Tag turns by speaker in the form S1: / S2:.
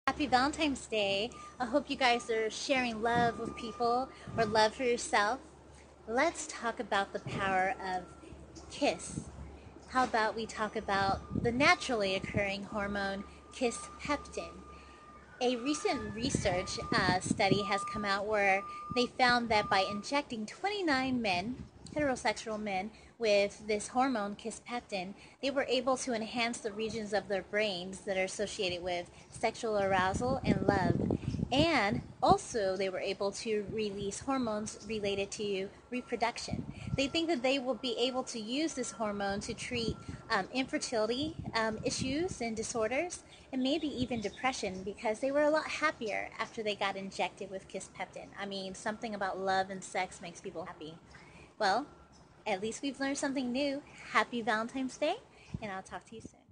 S1: Happy Valentine's Day. I hope you guys are sharing love with people or love for yourself. Let's talk about the power of KISS. How about we talk about the naturally occurring hormone kisspeptin? A recent research study has come out where they found that by injecting 29 men, heterosexual men, with this hormone kisspeptin, they were able to enhance the regions of their brains that are associated with sexual arousal and love. And also, they were able to release hormones related to reproduction. They think that they will be able to use this hormone to treat infertility issues and disorders, and maybe even depression, because they were a lot happier after they got injected with kisspeptin. I mean, something about love and sex makes people happy. Well, at least we've learned something new. Happy Valentine's Day, and I'll talk to you soon.